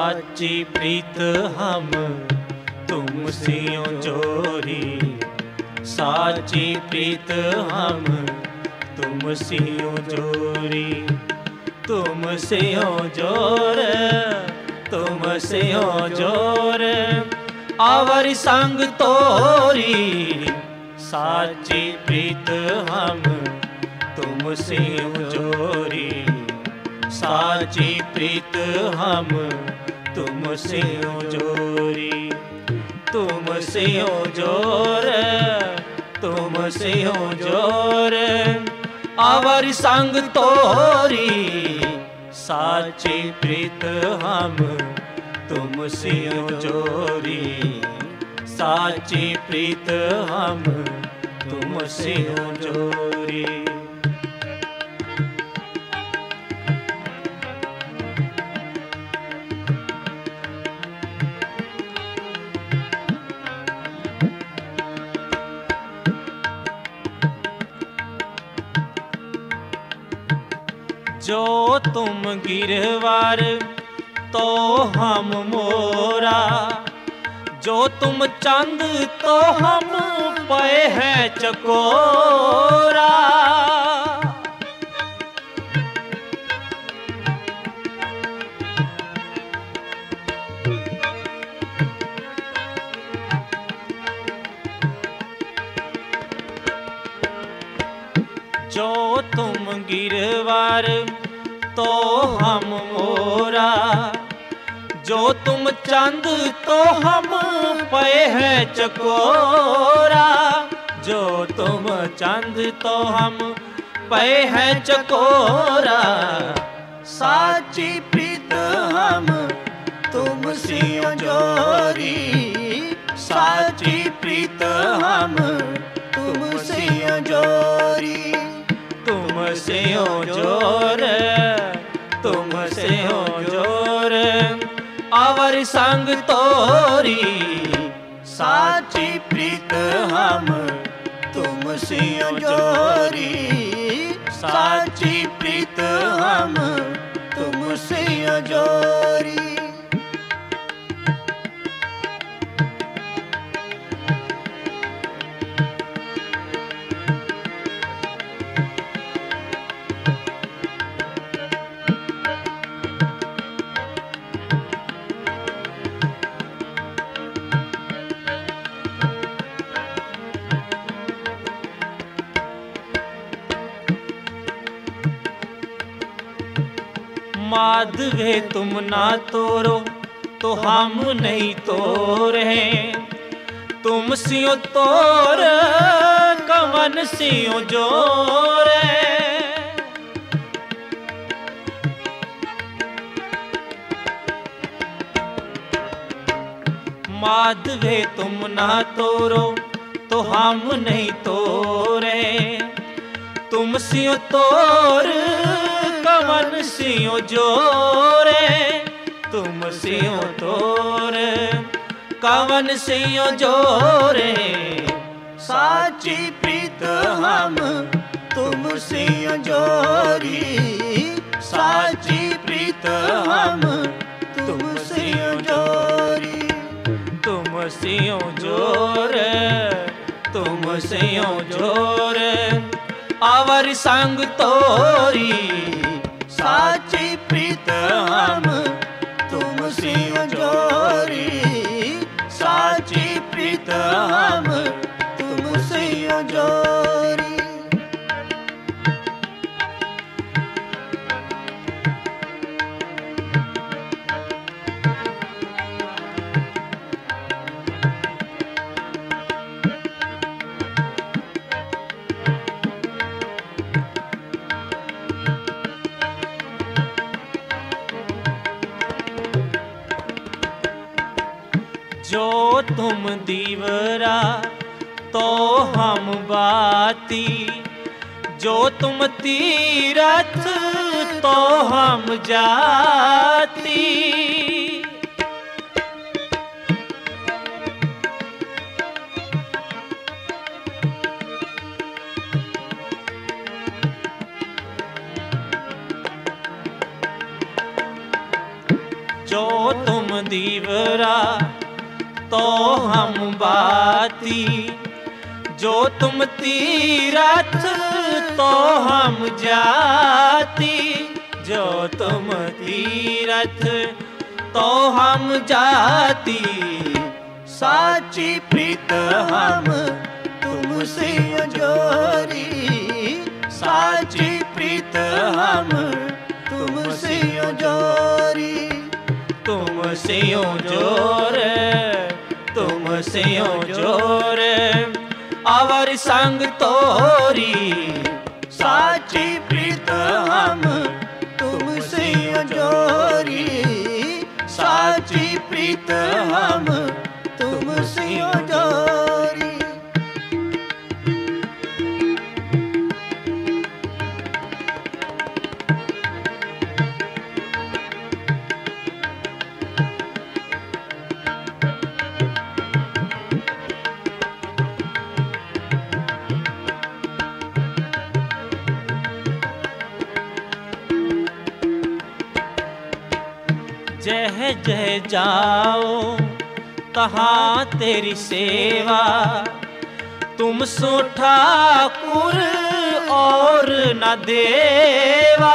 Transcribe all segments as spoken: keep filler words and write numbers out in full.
साची प्रीत हम तुम सियों जोरी, साची प्रीत हम तुम सियों जोरी। तुम सियों जोर, तुम सियों जोर, आवर संग तोरी। साची प्रीत हम तुम सियों जोरी, साची प्रीत हम तुम सियों जोरी। तुम सियों जोर, तुम सियों जोर, आवर संग तोरी। साची प्रीत हम तुम सियों जोरी, साची प्रीत हम तुम सियों जोरी। जो तुम गिरवार तो हम मोरा, जो तुम चंद तो हम पे हैं चकोरा। जो तुम गिरवार तो हम मोरा, जो तुम चंद तो हम पे हैं चकोरा। जो तुम चंद तो हम पे हैं चकोरा। साची प्रीत हम तुम सियों जोरी, साची प्रीत हम तुम सियों जोरी। तुम सियों जोर, तुम सियों जोर, आवर संग तोरी। साची प्रीत हम तुम सियों जोरी, साची प्रीत हम तुम सियों जोरी। माधवे तुम ना तोरो तो हम नहीं तोरे। तुम सियों तोर कवन सियों जोरे। माधवे तुम ना तोरो तो हम नहीं तोरे। तुम सियों तोर कवन सियों जोरे। तुम सियों तोर कवन सियों जोरे। साची प्रीत हम तुम सियों जोरी, साची प्रीत हम तुम सियों जोरी। तुम सियों जोर, तुम सियों जोर, आवर संग तोरी। साची प्रीत हम तुम सियों जोरी, साची प्रीत हम तुम सियों जोरी। जो तुम दीवरा तो हम बाती। जो तुम तीरथ तो हम जाती। जो तुम दीवरा तो हम बाती, जो तुम तीरथ तो हम जाति, जो तुम तीरथ तो हम जाति। साची प्रीत हम तुमसे जोरी, साची प्रीत हम तुमसे जोरी। तुमसे जोर तुमसे जोर अवर संग तोरी, साची प्रीत हम तुमसे जोरी, साची प्रीत हम तुमसे जोरी। जह जह जाओ तहाँ तेरी सेवा, तुम सो ठाकुर और न देवा।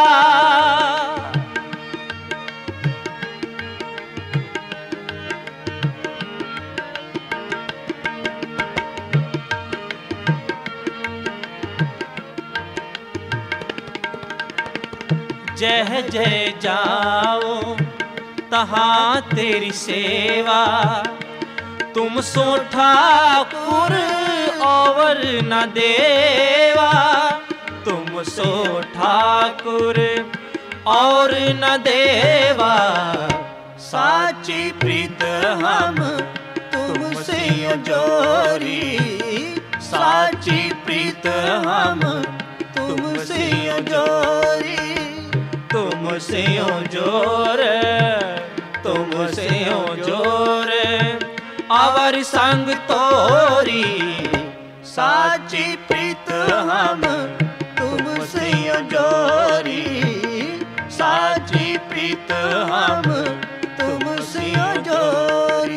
जह जह जाओ तहाँ तेरी सेवा, तुम सो ठाकुर और न देवा। तुम सो ठाकुर और न देवा, साची प्रीत हम तुमसे जोरी, साची प्रीत हम तुमसे जोरी। तुमसे जोर तुमसे जोर अवर संग तोरी, साची प्रीत हम तुमसे जोरी, साची प्रीत हम तुमसे जोरी।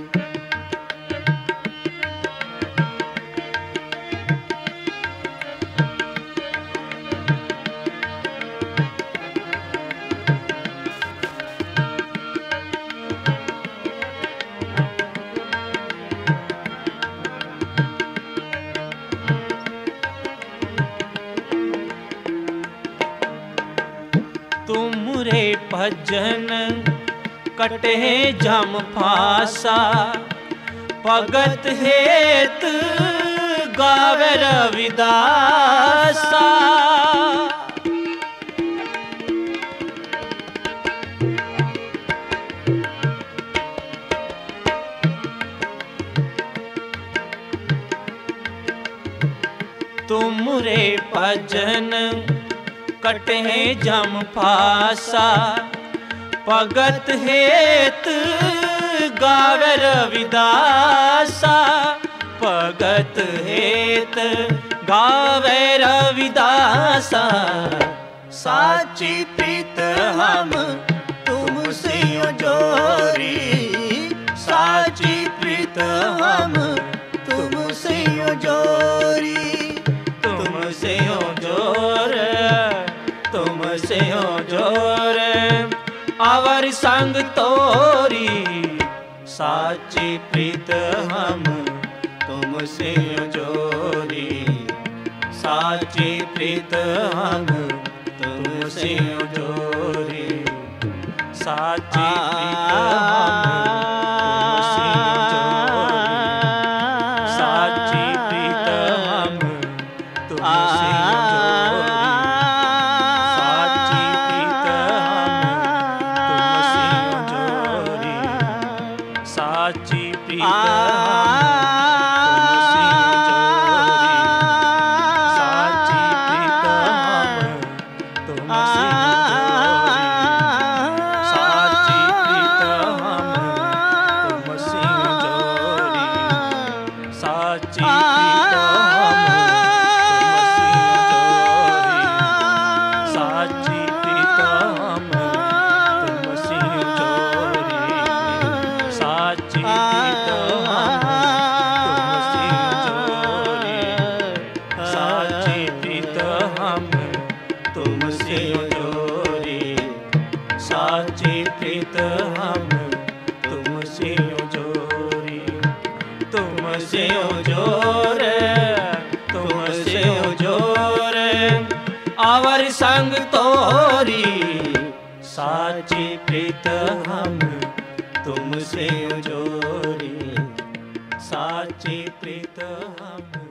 तुमरे भजन कटे जम फासा, भगत हेत गावे रविदासा। तुमरे भजन कटे जम फासा, भगत हेत गावे रविदासा। भगत हेत गावे रविदासा, साची प्रीत हम तुमसे जोरी, साची प्रीत हम तुमसे जोरी। तुमसे जोर तुमसे जोर अवर संग तोरी, साची प्रीत हम तुमसे जोरी, साची प्रीत हम तुमसे जोरी, साची प्रीत हम साची प्रीत हम तुमसे जोरी, तुमसे जोर, तुमसे जोर आवर संग तोरी, साची प्रीत हम तुमसे जोरी, साची प्रीत हम